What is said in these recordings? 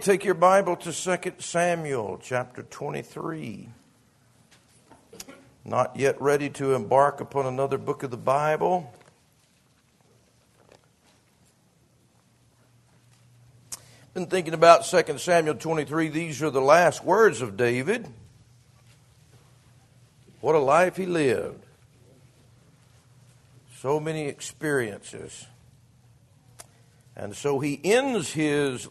take your Bible to 2 Samuel chapter 23. Not yet ready to embark upon another book of the Bible. Been thinking about 2 Samuel 23. These are the last words of David. What a life he lived. So many experiences. And so he ends his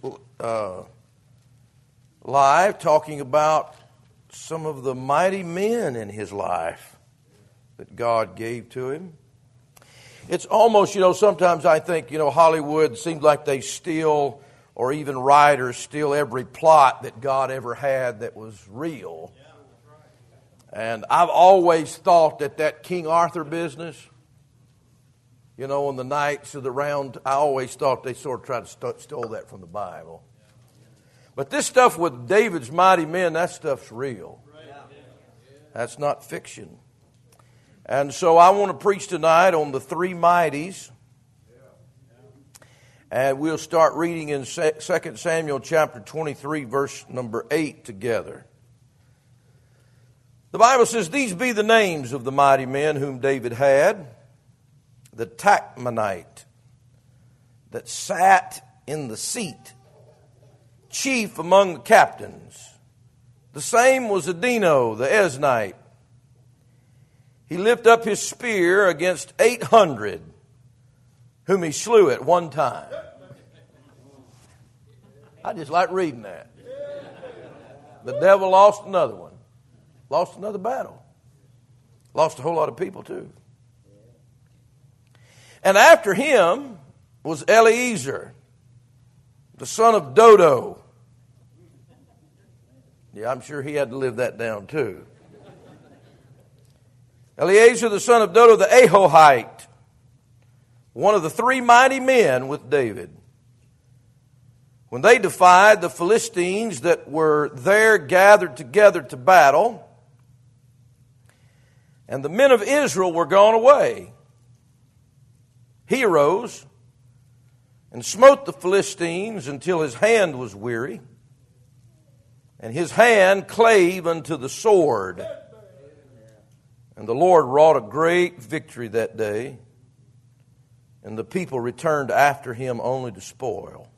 life talking about some of the mighty men in his life that God gave to him. It's almost, sometimes I think, Hollywood seems like they steal, or even writers steal every plot that God ever had that was real. And I've always thought that King Arthur business, on the Knights of the Round, I always thought they sort of tried to steal that from the Bible. But this stuff with David's mighty men, that stuff's real. That's not fiction. And so I want to preach tonight on the three mighties. And we'll start reading in 2 Samuel chapter 23, verse number 8 together. The Bible says, "These be the names of the mighty men whom David had. The Tachmonite that sat in the seat, chief among the captains. The same was Adino the Eznite. He lifted up his spear against 800, whom he slew at one time." I just like reading that. The devil lost another one. Lost another battle. Lost a whole lot of people too. And after him was Eliezer, the son of Dodo. Yeah, I'm sure he had to live that down too. Eliezer, the son of Dodo, the Ahohite, one of the three mighty men with David. When they defied the Philistines that were there gathered together to battle, and the men of Israel were gone away, he arose and smote the Philistines until his hand was weary, and his hand clave unto the sword. And the Lord wrought a great victory that day, and the people returned after him only to spoil.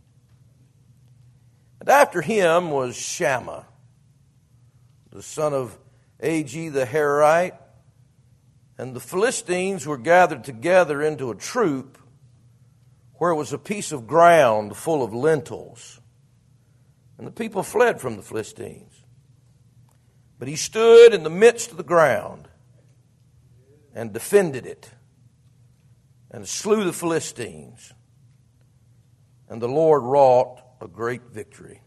And after him was Shammah, the son of Agi the Hararite. And the Philistines were gathered together into a troop where was a piece of ground full of lentils. And the people fled from the Philistines. But he stood in the midst of the ground and defended it and slew the Philistines. And the Lord wrought a great victory.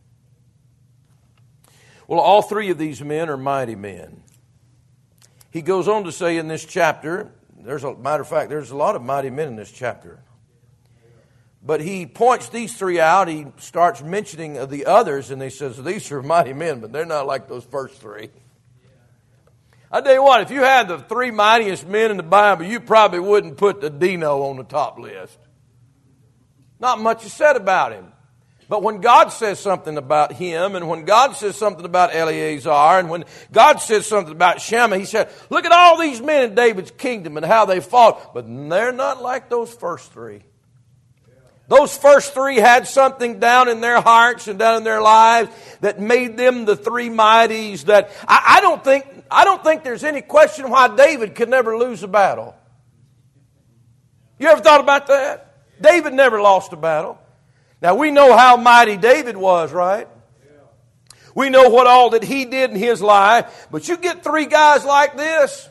Well, all three of these men are mighty men. He goes on to say in this chapter, there's a lot of mighty men in this chapter. But he points these three out. He starts mentioning the others, and he says, these are mighty men, but they're not like those first three. I tell you what, if you had the three mightiest men in the Bible, you probably wouldn't put Adino on the top list. Not much is said about him. But when God says something about him, and when God says something about Eleazar, and when God says something about Shammah, he said, look at all these men in David's kingdom and how they fought. But they're not like those first three. Those first three had something down in their hearts and down in their lives that made them the three mighties that I don't think there's any question why David could never lose a battle. You ever thought about that? David never lost a battle. Now, we know how mighty David was, right? We know what all that he did in his life. But you get three guys like this,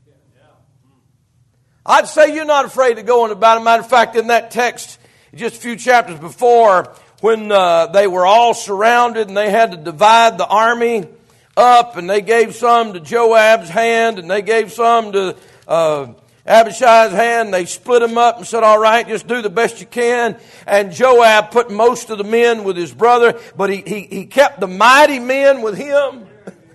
I'd say you're not afraid to go into battle. Matter of fact, in that text, just a few chapters before, when they were all surrounded and they had to divide the army up, and they gave some to Joab's hand and they gave some to Abishai's hand. They split them up and said, all right, just do the best you can. And Joab put most of the men with his brother, but he kept the mighty men with him.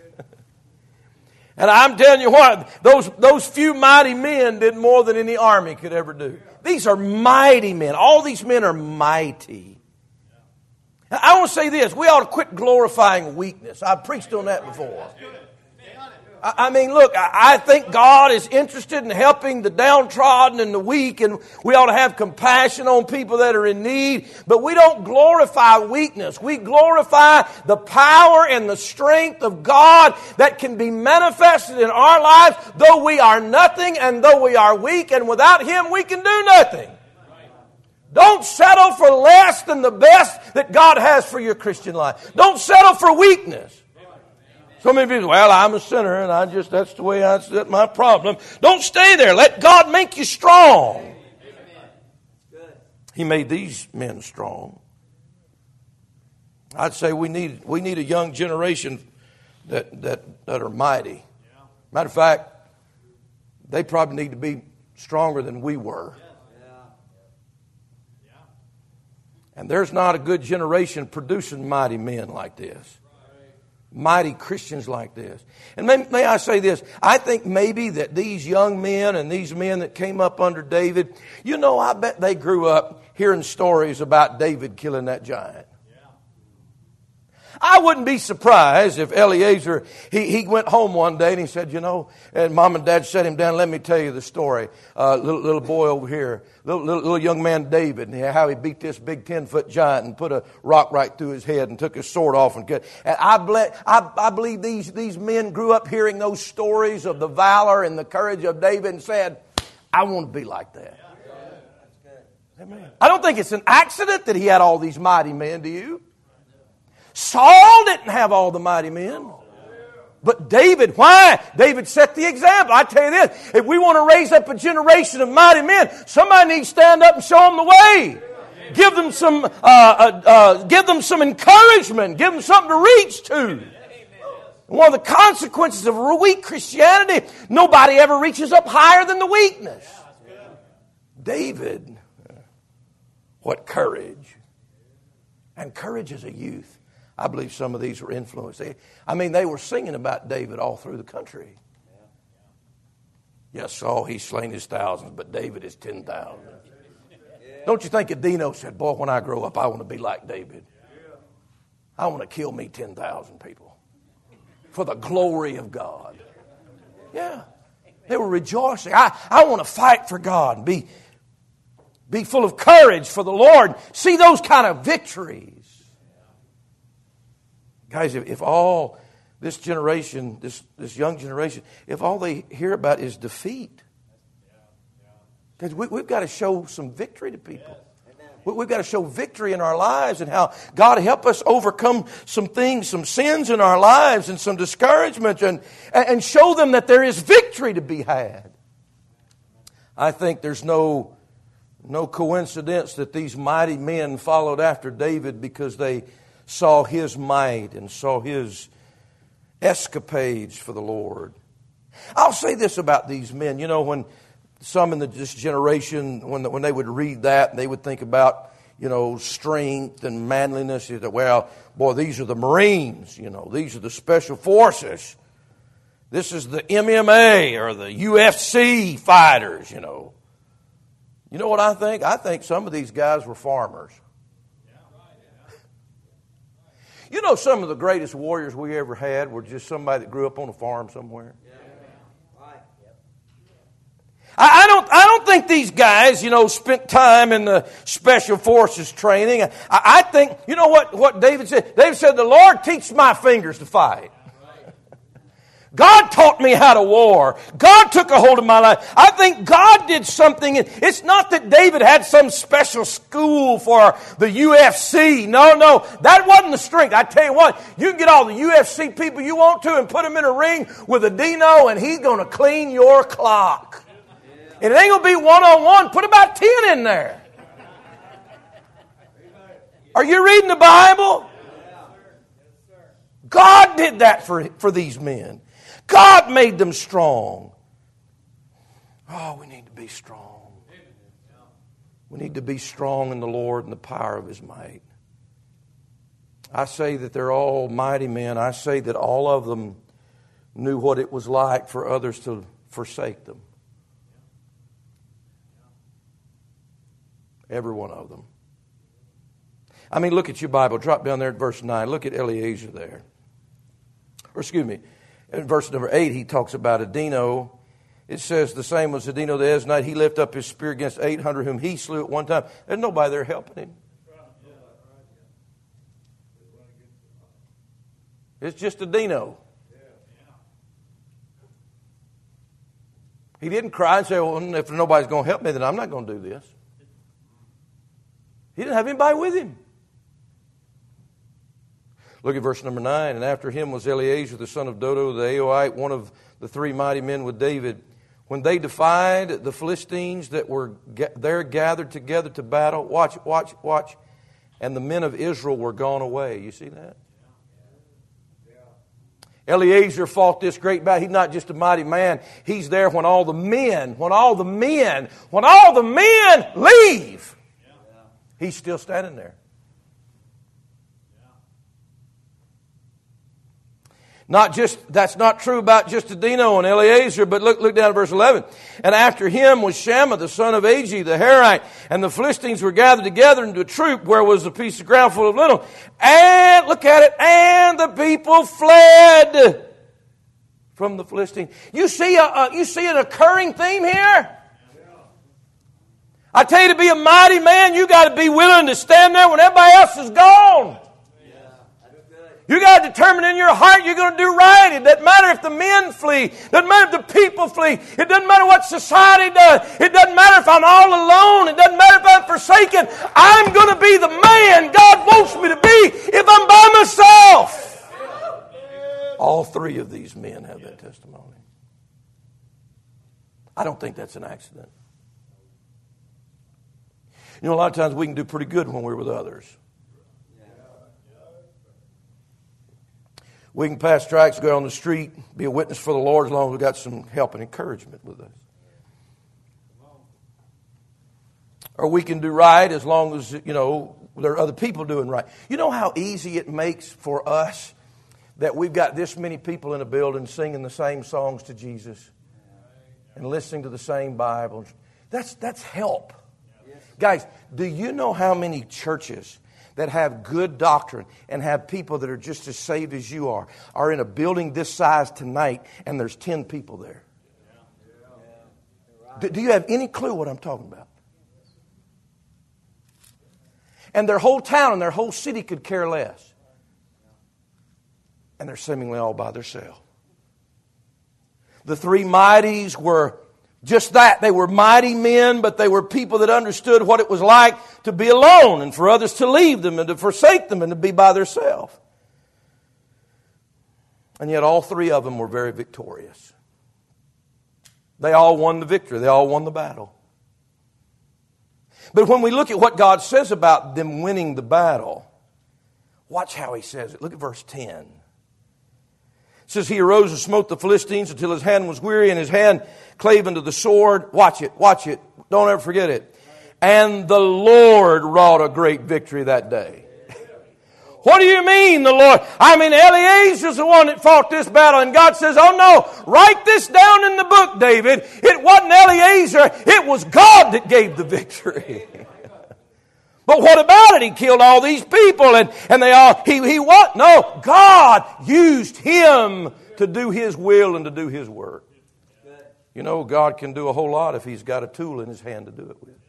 And I'm telling you what, those few mighty men did more than any army could ever do. These are mighty men. All these men are mighty. I want to say this. We ought to quit glorifying weakness. I've preached on that before. I mean, look, I think God is interested in helping the downtrodden and the weak, and we ought to have compassion on people that are in need, but we don't glorify weakness. We glorify the power and the strength of God that can be manifested in our lives, though we are nothing and though we are weak, and without Him we can do nothing. Don't settle for less than the best that God has for your Christian life. Don't settle for weakness. So many people say, well, I'm a sinner and that's the way that's my problem. Don't stay there. Let God make you strong. He made these men strong. I'd say we need a young generation that are mighty. Matter of fact, they probably need to be stronger than we were. And there's not a good generation producing mighty men like this. Mighty Christians like this. And may I say this, I think maybe that these young men and these men that came up under David, I bet they grew up hearing stories about David killing that giant. I wouldn't be surprised if Eliezer, he went home one day and he said, and Mom and Dad set him down, let me tell you the story. Little boy over here, little young man David, and how he beat this big 10-foot giant and put a rock right through his head and took his sword off and cut. And I believe these men grew up hearing those stories of the valor and the courage of David and said, I want to be like that. Amen. I don't think it's an accident that he had all these mighty men, do you? Saul didn't have all the mighty men. But David, why? David set the example. I tell you this, if we want to raise up a generation of mighty men, somebody needs to stand up and show them the way. Give them some encouragement. Give them something to reach to. One of the consequences of weak Christianity, nobody ever reaches up higher than the weakness. David, what courage. And courage as a youth. I believe some of these were influenced. They were singing about David all through the country. Yes, Saul, he's slain his thousands, but David is 10,000. Don't you think Adino said, boy, when I grow up, I want to be like David. I want to kill me 10,000 people for the glory of God. Yeah. They were rejoicing. I want to fight for God and be full of courage for the Lord. See those kind of victories. Guys, if all this generation, this young generation, if all they hear about is defeat, because we've got to show some victory to people. We've got to show victory in our lives and how God help us overcome some things, some sins in our lives and some discouragement and show them that there is victory to be had. I think there's no coincidence that these mighty men followed after David because they saw his might and saw his escapades for the Lord. I'll say this about these men. When some in this generation, when they would read that, they would think about, strength and manliness. They said, well, boy, these are the Marines. These are the Special Forces. This is the MMA or the UFC fighters, You know what I think? I think some of these guys were farmers. Some of the greatest warriors we ever had were just somebody that grew up on a farm somewhere. I don't think these guys, spent time in the Special Forces training. I think, what David said? David said, the Lord teach my fingers to fight. God taught me how to war. God took a hold of my life. I think God did something. It's not that David had some special school for the UFC. No. That wasn't the strength. I tell you what, you can get all the UFC people you want to and put them in a ring with a Dino and he's going to clean your clock. And it ain't going to be one-on-one. Put about 10 in there. Are you reading the Bible? God did that for these men. God made them strong. Oh, we need to be strong. We need to be strong in the Lord and the power of His might. I say that they're all mighty men. I say that all of them knew what it was like for others to forsake them. Every one of them. I mean, look at your Bible. Drop down there at verse 9. Look at Eleazar there. Or excuse me, in verse number 8, he talks about Adino. It says, the same was Adino the Eznite. He lifted up his spear against 800 whom he slew at one time. There's nobody there helping him. It's just Adino. He didn't cry and say, well, if nobody's going to help me, then I'm not going to do this. He didn't have anybody with him. Look at verse number 9. And after him was Eleazar, the son of Dodo, the Aoite, one of the three mighty men with David. When they defied the Philistines that were there gathered together to battle, watch, and the men of Israel were gone away. You see that? Eleazar fought this great battle. He's not just a mighty man. He's there when all the men leave. He's still standing there. That's not true about just Adino and Eleazar, but look down at verse 11. And after him was Shammah, the son of Agi, the Herite, and the Philistines were gathered together into a troop where was a piece of ground full of linen. And, look at it, and the people fled from the Philistines. You see an occurring theme here? I tell you, to be a mighty man, you got to be willing to stand there when everybody else is gone. You got to determine in your heart you're going to do right. It doesn't matter if the men flee. It doesn't matter if the people flee. It doesn't matter what society does. It doesn't matter if I'm all alone. It doesn't matter if I'm forsaken. I'm going to be the man God wants me to be if I'm by myself. All three of these men have that testimony. I don't think that's an accident. You know, a lot of times we can do pretty good when we're with others. We can pass tracts, go on the street, be a witness for the Lord as long as we've got some help and encouragement with us. Or we can do right as long as, there are other people doing right. You know how easy it makes for us that we've got this many people in a building singing the same songs to Jesus and listening to the same Bible. That's help. Guys, do you know how many churches that have good doctrine and have people that are just as saved as you are in a building this size tonight and there's 10 people there? Do you have any clue what I'm talking about? And their whole town and their whole city could care less. And they're seemingly all by themselves. The three mighties were just that. They were mighty men, but they were people that understood what it was like to be alone and for others to leave them and to forsake them and to be by themselves. And yet all three of them were very victorious. They all won the victory. They all won the battle. But when we look at what God says about them winning the battle, watch how He says it. Look at verse 10. It says, he arose and smote the Philistines until his hand was weary and his hand clave unto the sword. Watch it. Don't ever forget it. And the Lord wrought a great victory that day. What do you mean the Lord? I mean, Eleazar's the one that fought this battle. And God says, oh no, write this down in the book, David. It wasn't Eleazar. It was God that gave the victory. But what about it? He killed all these people and they all, he what? No, God used him to do His will and to do His work. You know, God can do a whole lot if He's got a tool in His hand to do it with.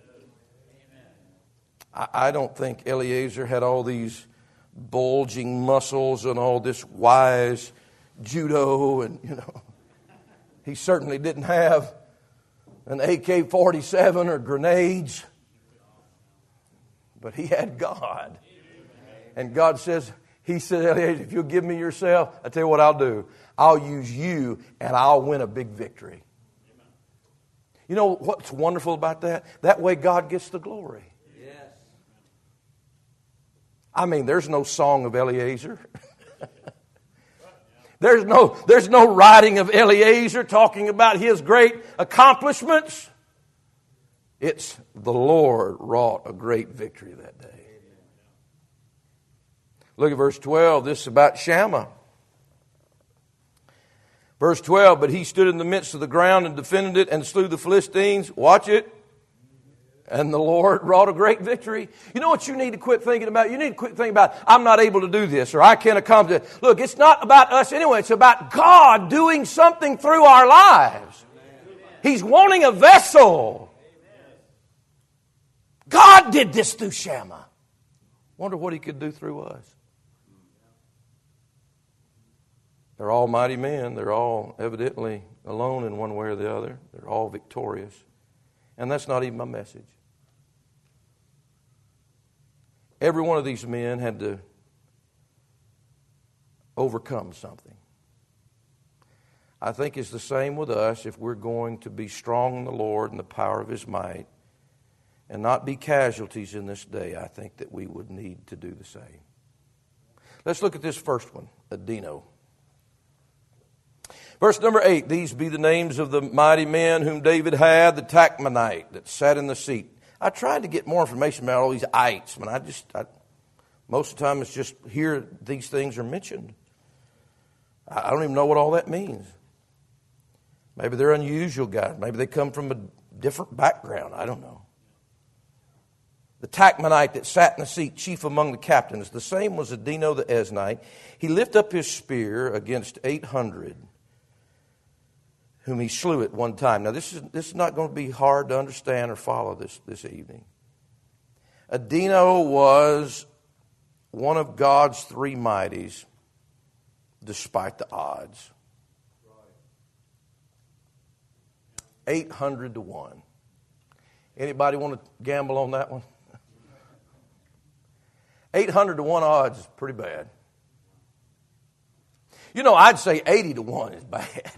I don't think Eleazar had all these bulging muscles and all this wise judo and, he certainly didn't have an AK-47 or grenades. But he had God. And God says, He said, Eleazar, if you'll give me yourself, I tell you what I'll do. I'll use you and I'll win a big victory. You know what's wonderful about that? That way God gets the glory. Yes. I mean, there's no song of Eleazar. There's no writing of Eleazar talking about his great accomplishments. It's the Lord wrought a great victory that day. Look at verse 12. This is about Shammah. Verse 12, but he stood in the midst of the ground and defended it and slew the Philistines. Watch it. And the Lord wrought a great victory. You know what you need to quit thinking about? You need to quit thinking about, I'm not able to do this, or I can't accomplish it. Look, it's not about us anyway. It's about God doing something through our lives. He's wanting a vessel. God did this through Shammah. Wonder what He could do through us. They're all mighty men. They're all evidently alone in one way or the other. They're all victorious. And that's not even my message. Every one of these men had to overcome something. I think it's the same with us if we're going to be strong in the Lord and the power of His might and not be casualties in this day. I think that we would need to do the same. Let's look at this first one, Adino. Verse number 8, these be the names of the mighty men whom David had, the Tachmonite that sat in the seat. I tried to get more information about all these ites, but most of the time it's just here these things are mentioned. I don't even know what all that means. Maybe they're unusual guys. Maybe they come from a different background. I don't know. The Tachmonite that sat in the seat, chief among the captains. The same was Adino the Eznite. He lifted up his spear against 800, whom he slew at one time. Now, this is not going to be hard to understand or follow this evening. Adino was one of God's three mighties, despite the odds. 800 to 1. Anybody want to gamble on that one? 800 to 1 odds is pretty bad. You know, I'd say 80 to 1 is bad.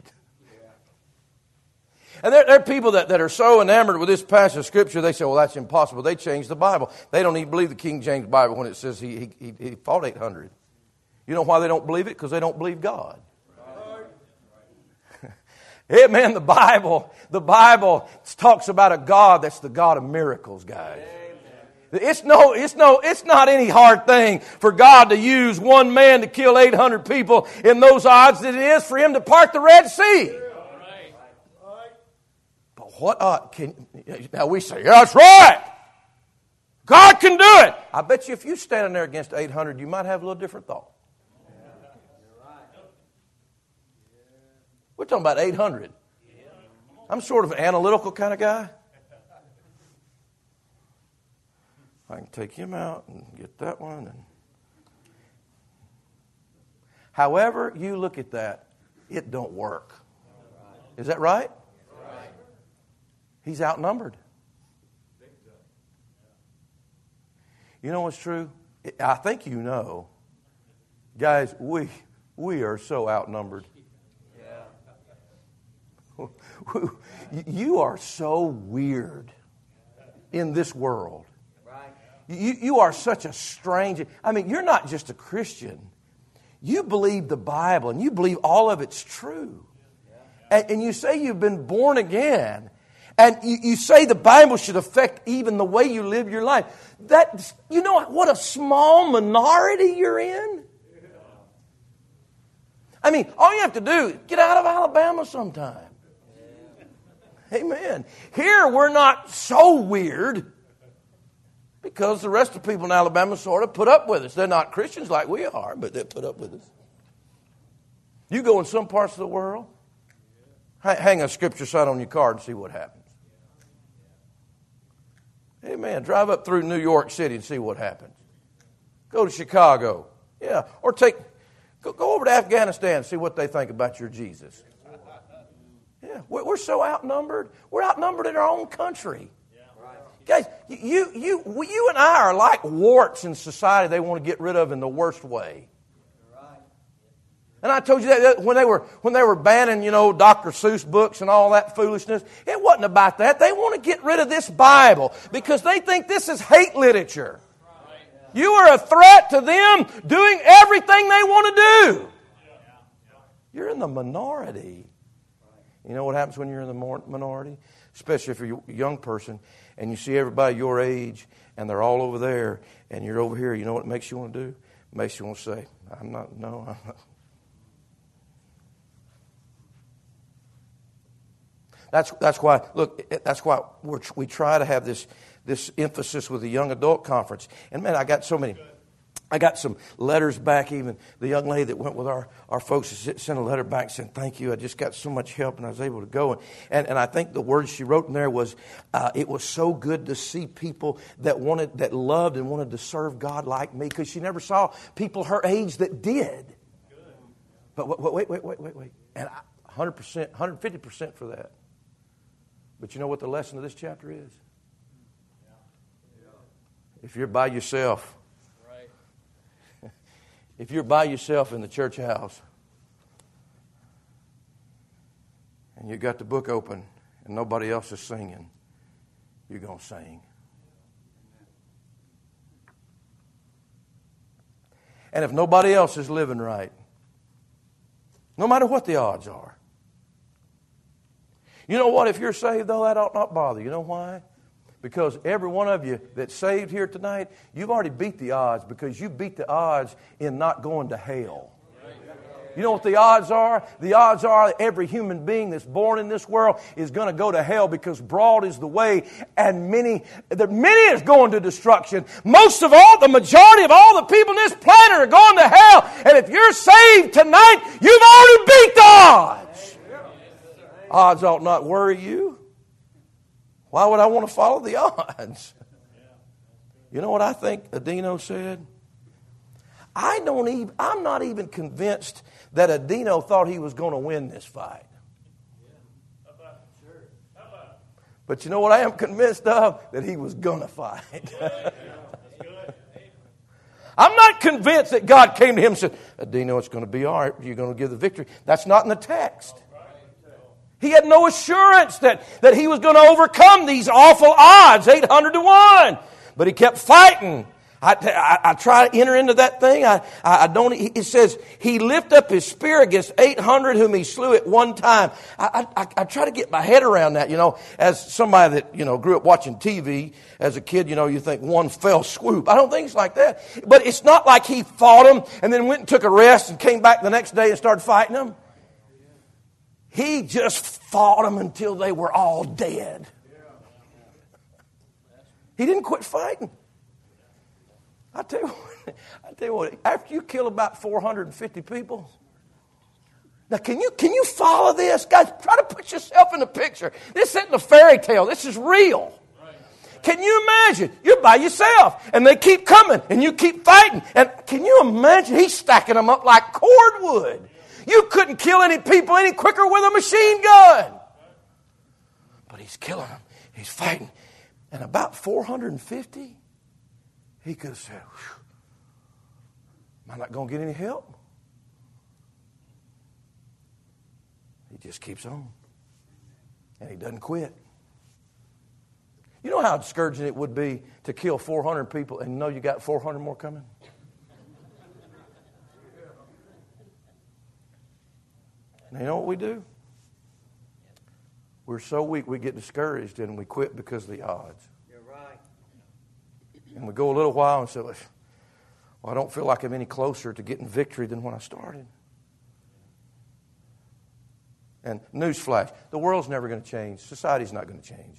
And there are people that are so enamored with this passage of Scripture, they say, well, that's impossible. They changed the Bible. They don't even believe the King James Bible when it says he fought 800. You know why they don't believe it? Because they don't believe God. Hey, man, the Bible talks about a God that's the God of miracles, guys. It's not any hard thing for God to use one man to kill 800 people in those odds that it is for Him to part the Red Sea. But now we say, yeah, that's right. God can do it. I bet you if you're standing there against 800, you might have a little different thought. We're talking about 800. I'm sort of an analytical kind of guy. I can take him out and get that one. And however you look at that, it don't work. Is that right? He's outnumbered. You know what's true? I think you know. Guys, we are so outnumbered. You are so weird in this world. You are such a strange... I mean, you're not just a Christian. You believe the Bible, and you believe all of it's true. And you say you've been born again. And you say the Bible should affect even the way you live your life. You know what a small minority you're in? I mean, all you have to do is get out of Alabama sometime. Amen. Here we're not so weird because the rest of the people in Alabama sort of put up with us. They're not Christians like we are, but they put up with us. You go in some parts of the world, hang a scripture sign on your car and see what happens. Amen. Drive up through New York City and see what happens. Go to Chicago. Yeah. Or go over to Afghanistan and see what they think about your Jesus. Yeah. We're so outnumbered. We're outnumbered in our own country. Guys, you and I are like warts in society they want to get rid of in the worst way. And I told you that when they were banning, Dr. Seuss books and all that foolishness, it wasn't about that. They want to get rid of this Bible because they think this is hate literature. You are a threat to them doing everything they want to do. You're in the minority. You know what happens when you're in the minority? Especially if you're a young person and you see everybody your age and they're all over there and you're over here. You know what it makes you want to do? It makes you want to say, I'm not. That's why we try to have this this emphasis with the young adult conference. And man, I got some letters back. Even the young lady that went with our folks sent a letter back saying, thank you. I just got so much help and I was able to go. And I think the words she wrote in there was, it was so good to see people that loved and wanted to serve God like me, because she never saw people her age that did. But wait. And 100%, 150% for that. But you know what the lesson of this chapter is? If you're by yourself, if you're by yourself in the church house and you got the book open and nobody else is singing, you're going to sing. And if nobody else is living right, no matter what the odds are, you know what? If you're saved, though, that ought not bother you. You know why? Because every one of you that's saved here tonight, you've already beat the odds, because you beat the odds in not going to hell. You know what the odds are? The odds are that every human being that's born in this world is going to go to hell, because broad is the way and many is going to destruction. Most of all, the majority of all the people on this planet are going to hell. And if you're saved tonight, you've already beat the odds. Odds ought not worry you. Why would I want to follow the odds? You know what I think Adino said? I'm not even convinced that Adino thought he was going to win this fight. But you know what I am convinced of? That he was going to fight. I'm not convinced that God came to him and said, Adino, it's going to be all right. You're going to give the victory. That's not in the text. He had no assurance that he was going to overcome these awful odds, 800 to 1. But he kept fighting. I try to enter into that thing. I don't. It says he lifted up his spear against 800 whom he slew at one time. I try to get my head around that. You know, as somebody that grew up watching TV as a kid, you think one fell swoop. I don't think it's like that. But it's not like he fought them and then went and took a rest and came back the next day and started fighting them. He just fought them until they were all dead. He didn't quit fighting. I tell you what, after you kill about 450 people, now can you follow this? Guys, try to put yourself in the picture. This isn't a fairy tale. This is real. Can you imagine? You're by yourself, and they keep coming, and you keep fighting. And can you imagine? He's stacking them up like cordwood. You couldn't kill any people any quicker with a machine gun. But he's killing them. He's fighting. And about 450, he could have said, am I not going to get any help? He just keeps on. And he doesn't quit. You know how discouraging it would be to kill 400 people and know you got 400 more coming? Now, you know what we do? We're so weak we get discouraged and we quit because of the odds. You're right. And we go a little while and say, well, I don't feel like I'm any closer to getting victory than when I started. And newsflash, the world's never going to change. Society's not going to change.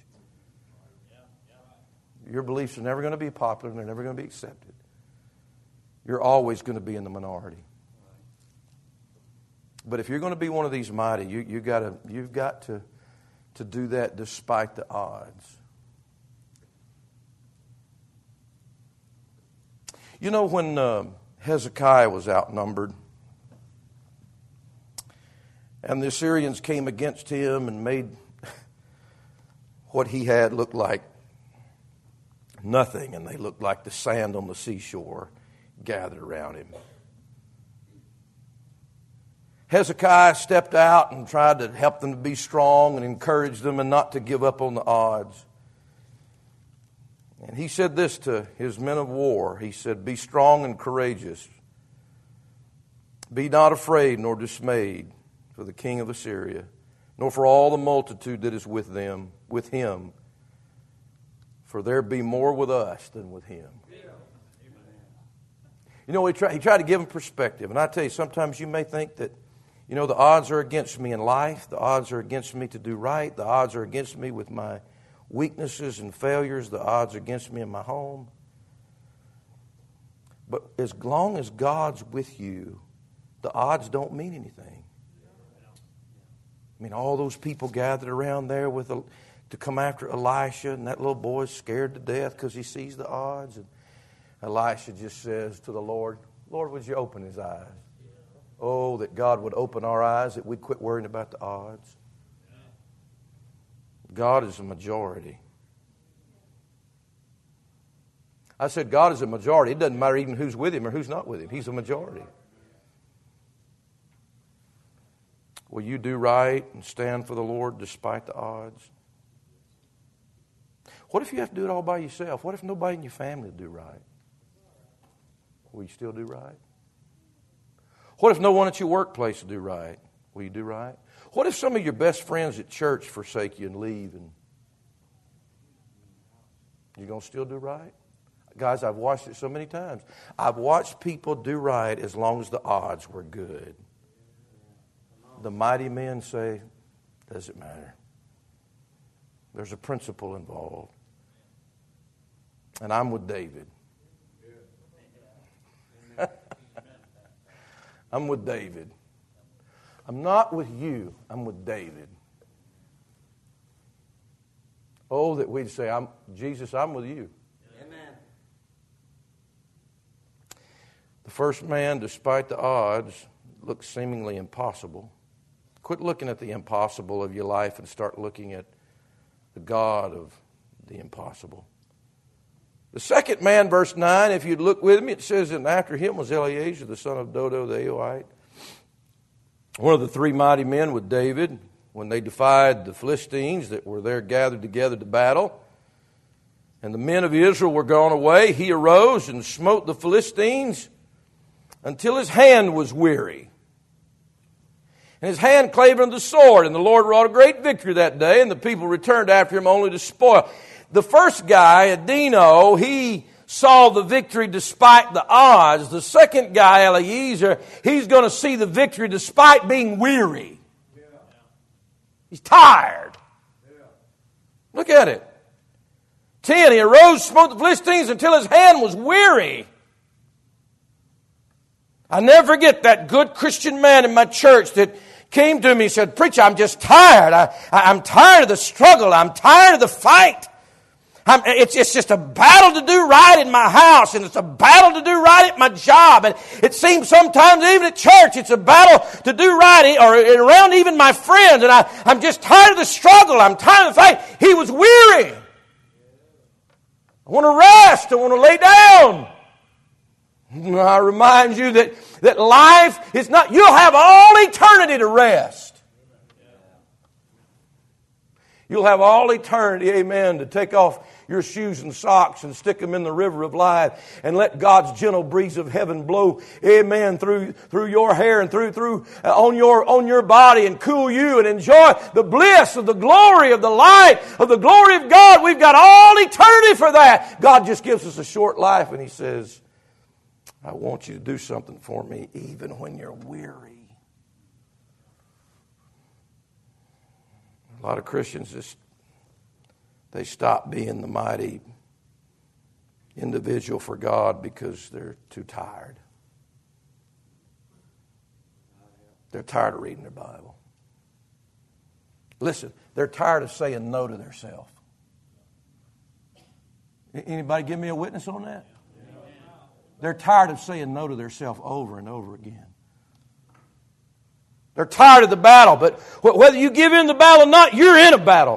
Your beliefs are never going to be popular and they're never going to be accepted. You're always going to be in the minority. But if you're going to be one of these mighty, you've got to do that despite the odds. You know, when Hezekiah was outnumbered and the Assyrians came against him and made what he had look like nothing, and they looked like the sand on the seashore gathered around him, Hezekiah stepped out and tried to help them to be strong and encourage them and not to give up on the odds. And he said this to his men of war. He said, be strong and courageous. Be not afraid nor dismayed for the king of Assyria, nor for all the multitude that is with him. For there be more with us than with him. You know, he tried to give them perspective. And I tell you, sometimes you may think that, the odds are against me in life. The odds are against me to do right. The odds are against me with my weaknesses and failures, the odds against me in my home. But as long as God's with you, the odds don't mean anything. I mean, all those people gathered around there to come after Elisha, and that little boy's scared to death because he sees the odds. And Elisha just says to the Lord, Lord, would you open his eyes? Oh, that God would open our eyes, that we'd quit worrying about the odds. God is a majority. I said God is a majority. It doesn't matter even who's with him or who's not with him. He's a majority. Will you do right and stand for the Lord despite the odds? What if you have to do it all by yourself? What if nobody in your family will do right? Will you still do right? What if no one at your workplace will do right? Will you do right? What if some of your best friends at church forsake you and leave? And you going to still do right? Guys, I've watched it so many times. I've watched people do right as long as the odds were good. The mighty men say, doesn't matter. There's a principle involved. And I'm with David. I'm with David. I'm not with you. I'm with David. Oh, that we'd say, Jesus, I'm with you. Amen. The first man, despite the odds, looks seemingly impossible. Quit looking at the impossible of your life and start looking at the God of the impossible. The second man, verse 9, if you'd look with me, it says, and after him was Eleazar, the son of Dodo the Ahohite. One of the three mighty men with David, when they defied the Philistines that were there gathered together to battle. And the men of Israel were gone away. He arose and smote the Philistines until his hand was weary. And his hand clave unto the sword. And the Lord wrought a great victory that day, and the people returned after him only to spoil. The first guy, Adino, he saw the victory despite the odds. The second guy, Eleazar, he's going to see the victory despite being weary. He's tired. Look at it. 10, he arose, smote the Philistines until his hand was weary. I never forget that good Christian man in my church that came to me and said, Preacher, I'm just tired. I'm tired of the struggle. I'm tired of the fight. It's just a battle to do right in my house, and it's a battle to do right at my job. And it seems sometimes even at church, it's a battle to do right, or around even my friends. And I'm just tired of the struggle. I'm tired of the fight. He was weary. I want to rest. I want to lay down. I remind you that life is not, you'll have all eternity to rest. You'll have all eternity, amen, to take off your shoes and socks and stick them in the river of life and let God's gentle breeze of heaven blow, amen, through your hair and through on your body and cool you and enjoy the bliss of the glory of the light of the glory of God. We've got all eternity for that. God just gives us a short life, and He says, I want you to do something for me even when you're weary. A lot of Christians they stop being the mighty individual for God because they're too tired. They're tired of reading their Bible. Listen, they're tired of saying no to themselves. Anybody give me a witness on that? They're tired of saying no to themselves over and over again. They're tired of the battle, but whether you give in the battle or not, you're in a battle.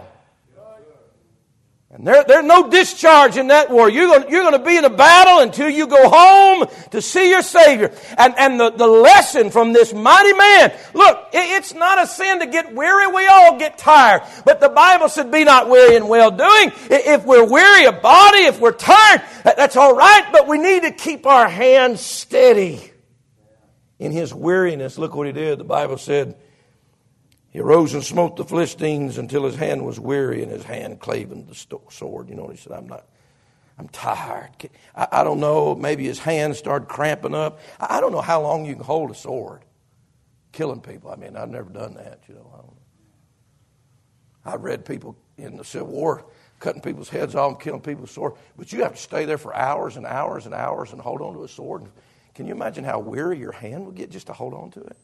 And there's no discharge in that war. You're going to be in a battle until you go home to see your Savior. And the lesson from this mighty man, look, it's not a sin to get weary. We all get tired. But the Bible said, be not weary in well-doing. If we're weary of body, if we're tired, that's all right. But we need to keep our hands steady. In his weariness, look what he did. The Bible said, he arose and smote the Philistines until his hand was weary and his hand clave unto the sword. You know, he said, I'm tired. I don't know, maybe his hands started cramping up. I don't know how long you can hold a sword. Killing people. I mean, I've never done that, you know. I've read people in the Civil War cutting people's heads off and killing people with swords. But you have to stay there for hours and hours and hours and hold on to a sword. Can you imagine how weary your hand would get just to hold on to it?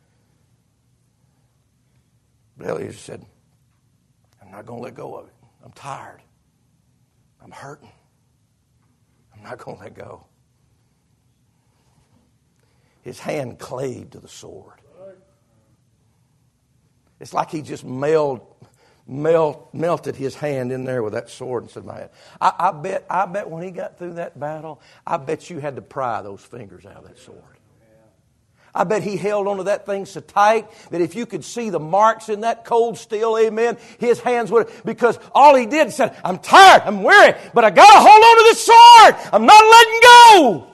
But Eliezer said, I'm not going to let go of it. I'm tired. I'm hurting. I'm not going to let go. His hand clave to the sword. It's like he just melted his hand in there with that sword and said, "Man, I bet when he got through that battle, I bet you had to pry those fingers out of that sword. I bet he held onto that thing so tight that if you could see the marks in that cold steel, amen, his hands would, because all he did said, I'm tired, I'm weary, but I got to hold on to this sword. I'm not letting go.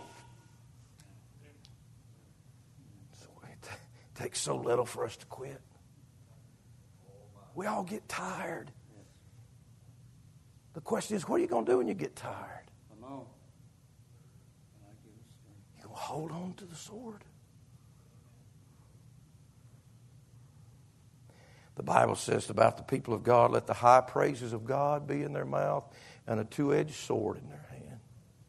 So it takes so little for us to quit. We all get tired. The question is, what are you going to do when you get tired? You're going to hold on to the sword. The Bible says about the people of God, let the high praises of God be in their mouth and a two-edged sword in their hand.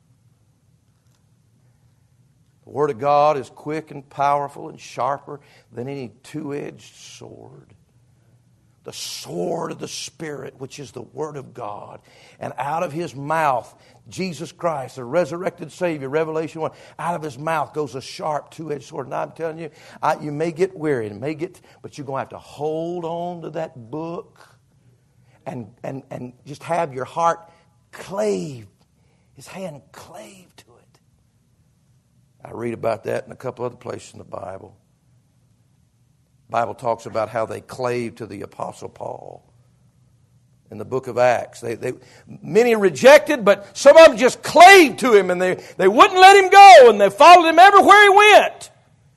The Word of God is quick and powerful and sharper than any two-edged sword. The sword of the Spirit, which is the Word of God. And out of His mouth, Jesus Christ, the resurrected Savior, Revelation 1, out of His mouth goes a sharp two-edged sword. And I'm telling you, you may get weary, but you're going to have to hold on to that book and just have your heart clave, His hand clave to it. I read about that in a couple other places in the Bible. The Bible talks about how they clave to the Apostle Paul. In the book of Acts, many rejected, but some of them just clave to him, and they wouldn't let him go, and they followed him everywhere he went.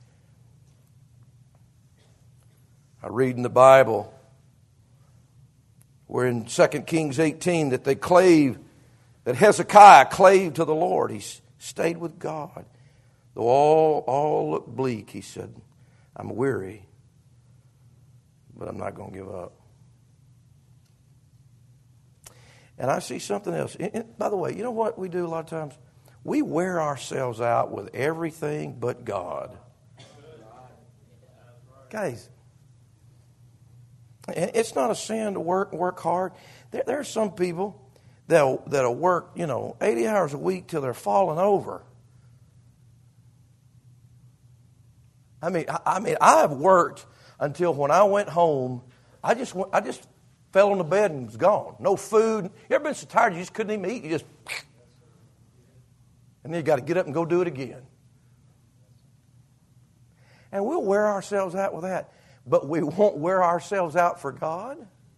I read in the Bible, where in 2 Kings 18, that that Hezekiah clave to the Lord. He stayed with God. Though all looked bleak, he said, I'm weary, but I'm not going to give up. And I see something else. By the way, you know what we do a lot of times? We wear ourselves out with everything but God. Guys, it's not a sin to work hard. There are some people that'll work, 80 hours a week till they're falling over. I mean, I've worked until when I went home, I just fell on the bed and was gone. No food. You ever been so tired you just couldn't even eat? And then you got to get up and go do it again. And we'll wear ourselves out with that. But we won't wear ourselves out for God.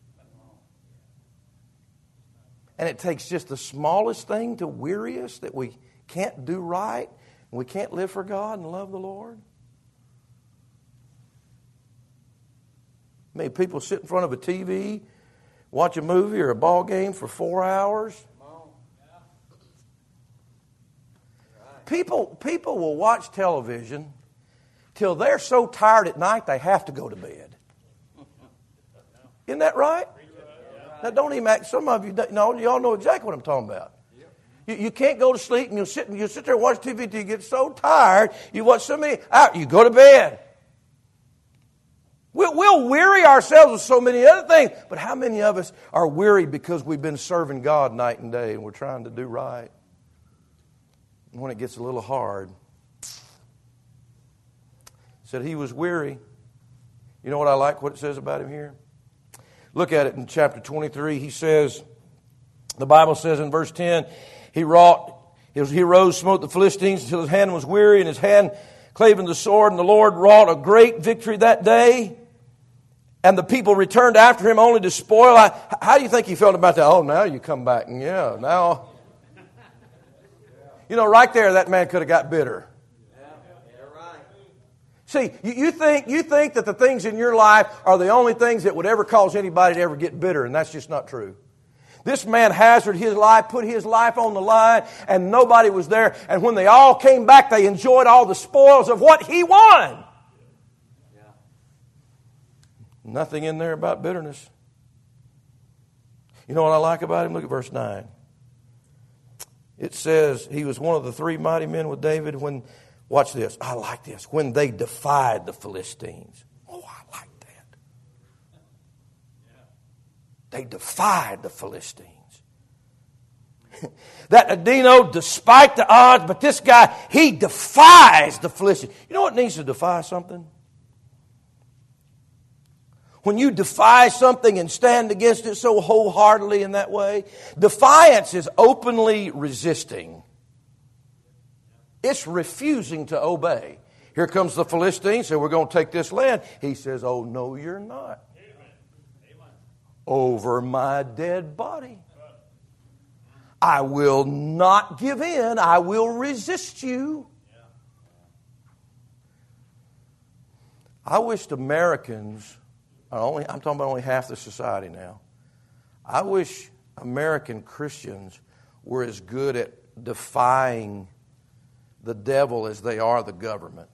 And it takes just the smallest thing to weary us that we can't do right. And we can't live for God and love the Lord. Maybe people sit in front of a TV, watch a movie or a ball game for 4 hours. People will watch television till they're so tired at night they have to go to bed. Isn't that right? Now don't even act. Some of you know, y'all know exactly what I'm talking about. You can't go to sleep, and you'll sit there and watch TV till you get so tired. You watch so many out, you go to bed. We'll weary ourselves with so many other things, but how many of us are weary because we've been serving God night and day and we're trying to do right? And when it gets a little hard, said he was weary. You know what I like what it says about him here? Look at it in chapter 23. He says, the Bible says in verse 10, he rose, smote the Philistines until his hand was weary and his hand clave in the sword, and the Lord wrought a great victory that day. And the people returned after him only to spoil. How do you think he felt about that? Oh, now you come back. And yeah, now. Right there, that man could have got bitter. See, you think that the things in your life are the only things that would ever cause anybody to ever get bitter, and that's just not true. This man hazarded his life, put his life on the line, and nobody was there. And when they all came back, they enjoyed all the spoils of what he won. Nothing in there about bitterness. You know what I like about him? Look at verse 9. It says he was one of the 3 mighty men with David when, watch this, I like this, when they defied the Philistines. Oh, I like that. They defied the Philistines. That Adino, despite the odds, but this guy, he defies the Philistines. You know what needs to defy something? When you defy something and stand against it so wholeheartedly in that way, defiance is openly resisting. It's refusing to obey. Here comes the Philistines, say, we're going to take this land. He says, oh, no, you're not. Over my dead body. I will not give in. I will resist you. I wished Americans, I'm talking about only half the society now. I wish American Christians were as good at defying the devil as they are the government.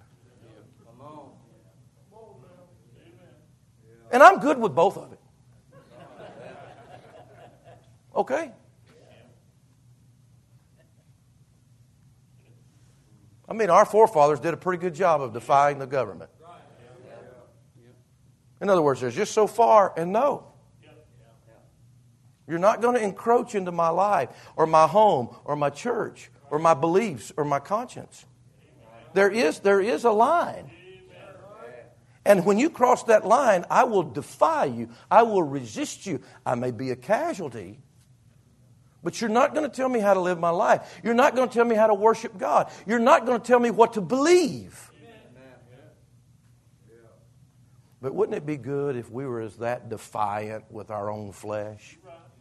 And I'm good with both of it. Okay? I mean, our forefathers did a pretty good job of defying the government. In other words, there's just so far and no. You're not going to encroach into my life or my home or my church or my beliefs or my conscience. There is a line. And when you cross that line, I will defy you. I will resist you. I may be a casualty. But you're not going to tell me how to live my life. You're not going to tell me how to worship God. You're not going to tell me what to believe. But wouldn't it be good if we were as that defiant with our own flesh?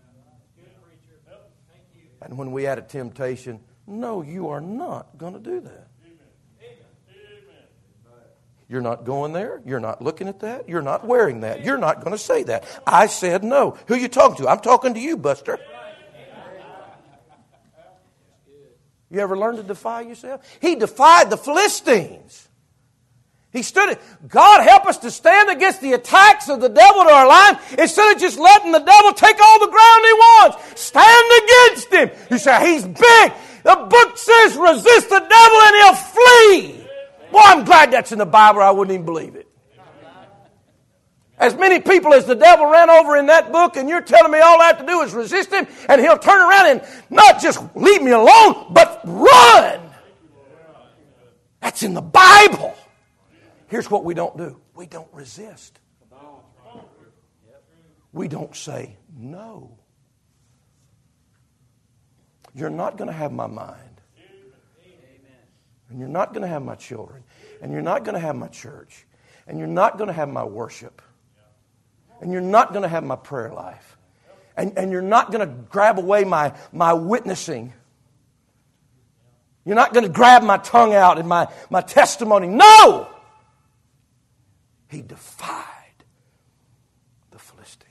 And when we had a temptation, no, you are not going to do that. You're not going there. You're not looking at that. You're not wearing that. You're not going to say that. I said no. Who are you talking to? I'm talking to you, Buster. You ever learn to defy yourself? He defied the Philistines. He stood it. God help us to stand against the attacks of the devil to our life instead of just letting the devil take all the ground he wants. Stand against him. You say, he's big. The book says resist the devil and he'll flee. Boy, I'm glad that's in the Bible. I wouldn't even believe it. As many people as the devil ran over in that book, and you're telling me all I have to do is resist him, and he'll turn around and not just leave me alone, but run. That's in the Bible. Here's what we don't do. We don't resist. We don't say no. You're not going to have my mind. And you're not going to have my children. And you're not going to have my church. And you're not going to have my worship. And you're not going to have my prayer life. And you're not going to grab away my witnessing. You're not going to grab my tongue out and my testimony. No! He defied the Philistines.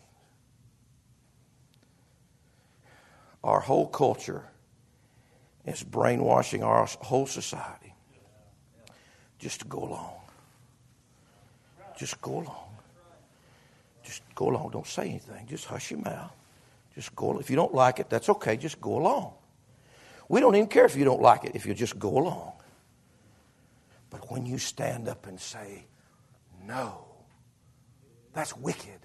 Our whole culture is brainwashing our whole society just to go along. Just go along. Just go along. Don't say anything. Just hush your mouth. Just go. If you don't like it, that's okay. Just go along. We don't even care if you don't like it, if you just go along. But when you stand up and say, no, that's wicked.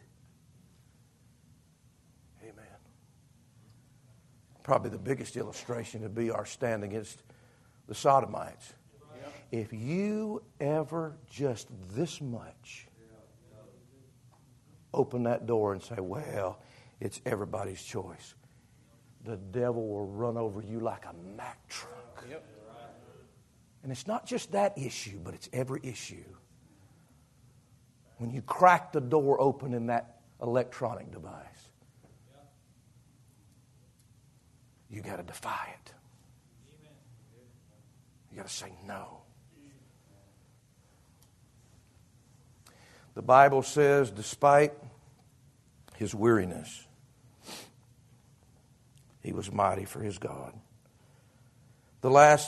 Amen. Probably the biggest illustration would be our stand against the Sodomites. If you ever just this much open that door and say, well, it's everybody's choice, the devil will run over you like a Mack truck. And it's not just that issue, but it's every issue. When you crack the door open in that electronic device, you got to defy it. You got to say no. The Bible says, despite his weariness, he was mighty for his God. The last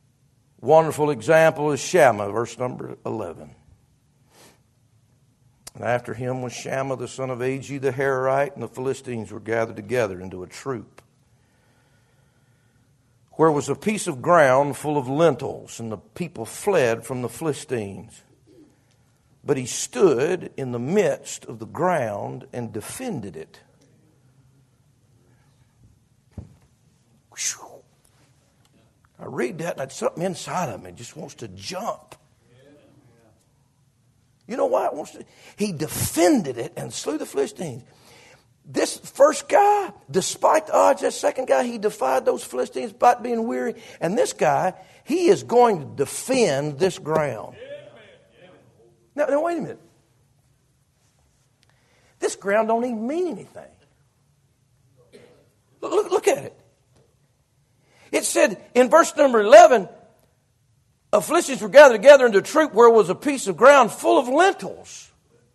wonderful example is Shammah, verse number 11. And after him was Shammah the son of Agi the Hararite, and the Philistines were gathered together into a troop, where was a piece of ground full of lentils, and the people fled from the Philistines. But he stood in the midst of the ground and defended it. Whew. I read that and something inside of me just wants to jump. You know why it wants to? He defended it and slew the Philistines. This first guy, despite the odds, that second guy, he defied those Philistines by being weary. And this guy, he is going to defend this ground. Now wait a minute. This ground don't even mean anything. Look at it. It said in verse number 11, the Philistines were gathered together into a troop where was a piece of ground full of lentils.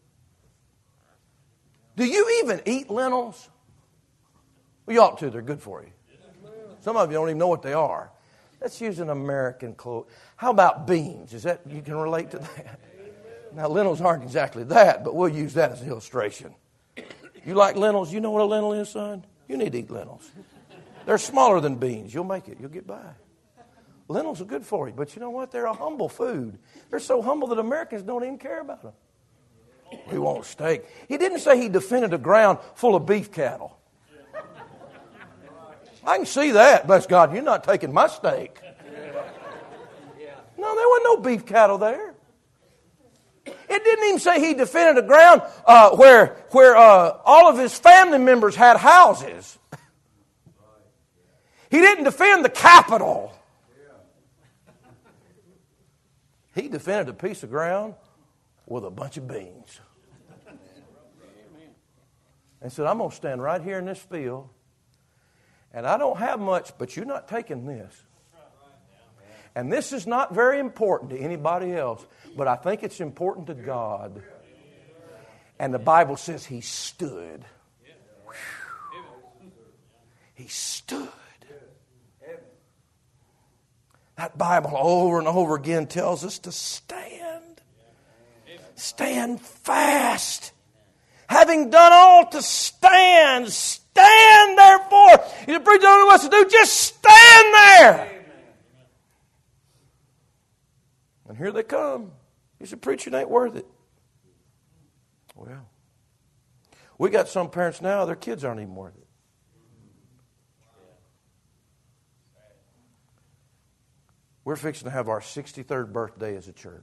Do you even eat lentils? Well, you ought to. They're good for you. Some of you don't even know what they are. Let's use an American quote. How about beans? Is that, you can relate to that? Now, lentils aren't exactly that, but we'll use that as an illustration. You like lentils? You know what a lentil is, son? You need to eat lentils. They're smaller than beans. You'll make it. You'll get by. Lentils are good for you, but you know what? They're a humble food. They're so humble that Americans don't even care about them. We want steak. He didn't say he defended a ground full of beef cattle. I can see that. Bless God, you're not taking my steak. No, there wasn't no beef cattle there. It didn't even say he defended a ground where all of his family members had houses. He didn't defend the capital. He defended a piece of ground with a bunch of beans. And said, I'm going to stand right here in this field. And I don't have much, but you're not taking this. And this is not very important to anybody else, but I think it's important to God. And the Bible says he stood. He stood. That Bible over and over again tells us to stand. Stand fast. Having done all to stand, stand therefore. If the preacher don't know what to do, just stand there. And here they come. You said, preacher, it ain't worth it. Well, we got some parents now, their kids aren't even worth it. We're fixing to have our 63rd birthday as a church.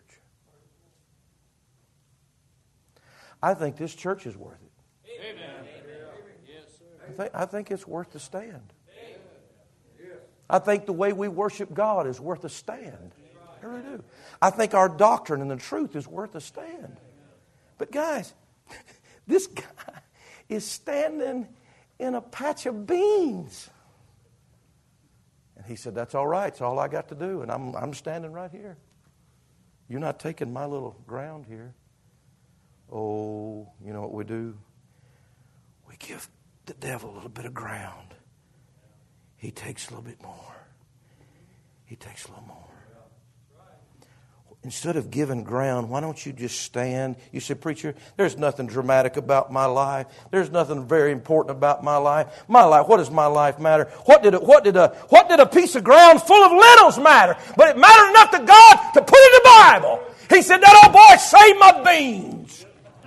I think this church is worth it. Amen. I think it's worth the stand. I think the way we worship God is worth a stand. I really do. I think our doctrine and the truth is worth a stand. But guys, this guy is standing in a patch of beans. And he said, that's all right. It's all I got to do. And I'm standing right here. You're not taking my little ground here. Oh, you know what we do? We give the devil a little bit of ground. He takes a little bit more. He takes a little more. Instead of giving ground, why don't you just stand? You say, preacher, there's nothing dramatic about my life. There's nothing very important about my life. My life, what does my life matter? What did a piece of ground full of lentils matter? But it mattered enough to God to put it in the Bible. He said, that old boy saved my beans.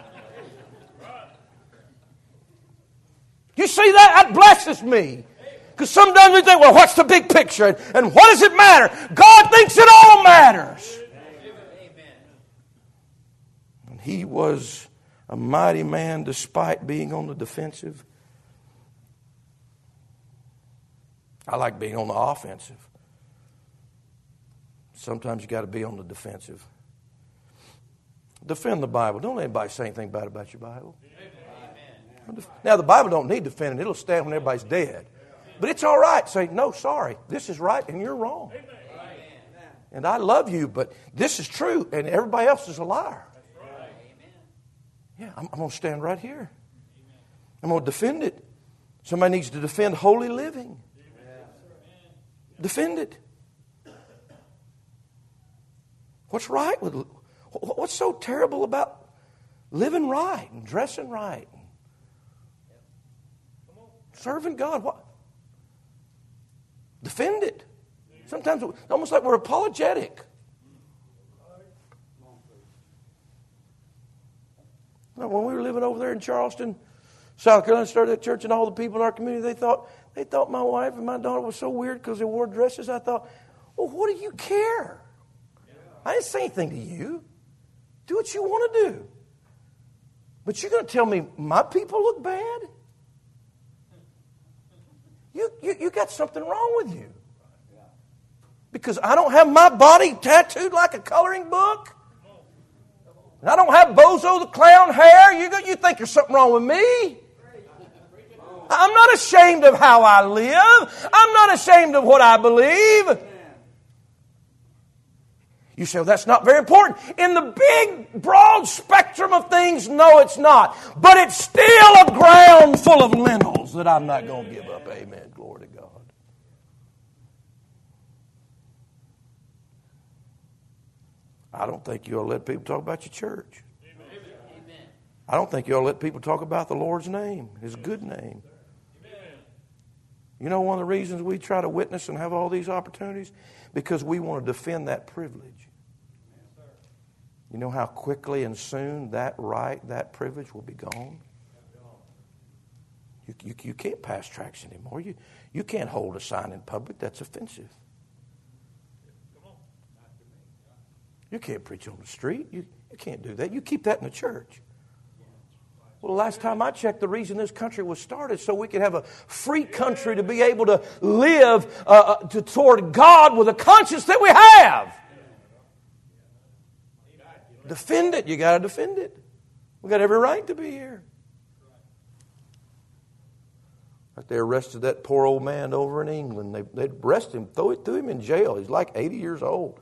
You see that? That blesses me. Because sometimes we think, well, what's the big picture? And what does it matter? God thinks it all matters. He was a mighty man despite being on the defensive. I like being on the offensive. Sometimes you got to be on the defensive. Defend the Bible. Don't let anybody say anything bad about your Bible. Amen. Now, the Bible don't need defending. It'll stand when everybody's dead. But it's all right. Say, no, sorry. This is right and you're wrong. And I love you, but this is true and everybody else is a liar. Yeah, I'm going to stand right here. I'm going to defend it. Somebody needs to defend holy living. Defend it. What's right with? What's so terrible about living right and dressing right, and serving God. What? Defend it. Sometimes it's almost like we're apologetic. When we were living over there in Charleston, South Carolina, started that church, and all the people in our community, they thought my wife and my daughter was so weird because they wore dresses. I thought, well, what do you care? I didn't say anything to you. Do what you want to do. But you're going to tell me my people look bad? You got something wrong with you. Because I don't have my body tattooed like a coloring book. And I don't have Bozo the Clown hair. You think there's something wrong with me? I'm not ashamed of how I live. I'm not ashamed of what I believe. You say, well, that's not very important. In the big, broad spectrum of things, no, it's not. But it's still a ground full of lentils that I'm not going to give up. Amen. Glory to God. I don't think you ought to let people talk about your church. Amen. I don't think you ought to let people talk about the Lord's name, His good name. Amen. You know one of the reasons we try to witness and have all these opportunities? Because we want to defend that privilege. You know how quickly and soon that right, that privilege will be gone? You can't pass tracts anymore. You can't hold a sign in public that's offensive. You can't preach on the street. You can't do that. You keep that in the church. Well, the last time I checked, the reason this country was started so we could have a free country to be able to live toward God with a conscience that we have. Defend it. You got to defend it. We got every right to be here. Like they arrested that poor old man over in England. They'd arrest him, threw him in jail. He's like 80 years old.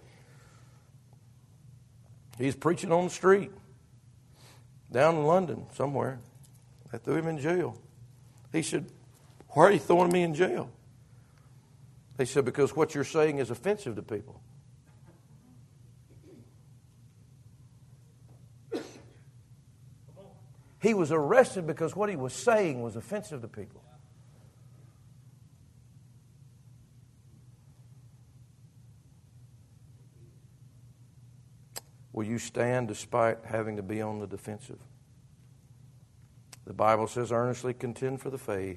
He's preaching on the street down in London somewhere. They threw him in jail. He said, why are you throwing me in jail? They said, because what you're saying is offensive to people. He was arrested because what he was saying was offensive to people. Will you stand despite having to be on the defensive? The Bible says, earnestly contend for the faith.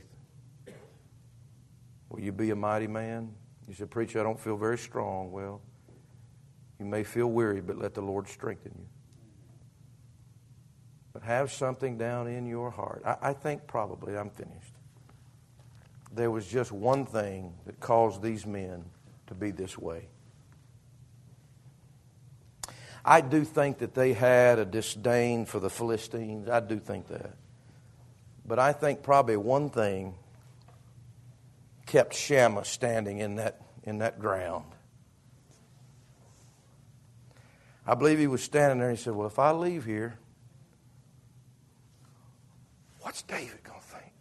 Will you be a mighty man? You said, preacher, I don't feel very strong. Well, you may feel weary, but let the Lord strengthen you. But have something down in your heart. I think probably, I'm finished. There was just one thing that caused these men to be this way. I do think that they had a disdain for the Philistines. I do think that. But I think probably one thing kept Shammah standing in that ground. I believe he was standing there and he said, well, if I leave here, what's David going to think?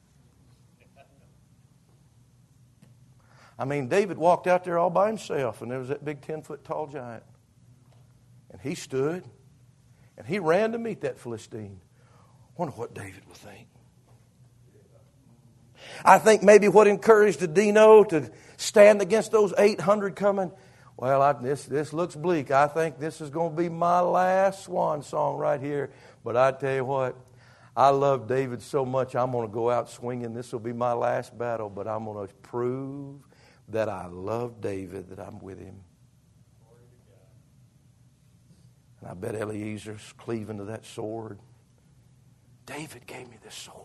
I mean, David walked out there all by himself and there was that big 10-foot tall giant. And he stood, and he ran to meet that Philistine. Wonder what David would think. I think maybe what encouraged Dino to stand against those 800 coming. Well, this looks bleak. I think this is going to be my last swan song right here. But I tell you what, I love David so much, I'm going to go out swinging. This will be my last battle, but I'm going to prove that I love David, that I'm with him. And I bet Eliezer's cleaving to that sword. David gave me this sword.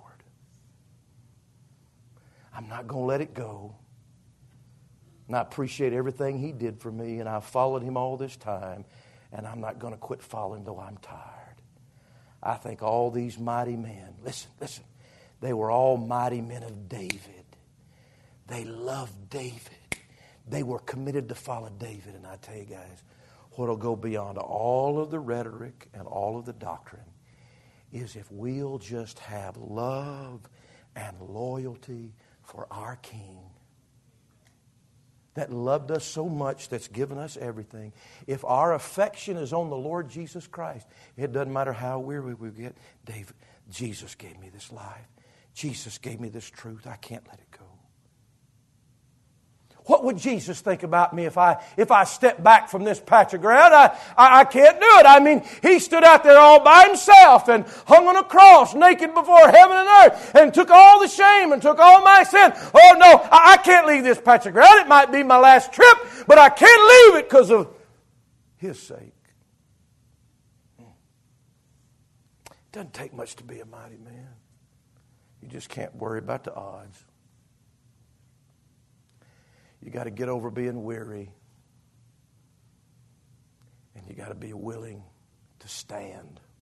I'm not going to let it go. And I appreciate everything he did for me, and I've followed him all this time, and I'm not going to quit following though I'm tired. I think all these mighty men, listen, they were all mighty men of David. They loved David. They were committed to follow David, and I tell you guys, what will go beyond all of the rhetoric and all of the doctrine is if we'll just have love and loyalty for our King. that loved us so much, that's given us everything, if our affection is on the Lord Jesus Christ, it doesn't matter how weary we get. Jesus gave me this life. Jesus gave me this truth. I can't let it go. What would Jesus think about me if I step back from this patch of ground? I can't do it. I mean, He stood out there all by Himself and hung on a cross naked before heaven and earth and took all the shame and took all my sin. Oh no, I can't leave this patch of ground. It might be my last trip, but I can't leave it because of His sake. It doesn't take much to be a mighty man. You just can't worry about the odds. You got to get over being weary. And you got to be willing to stand.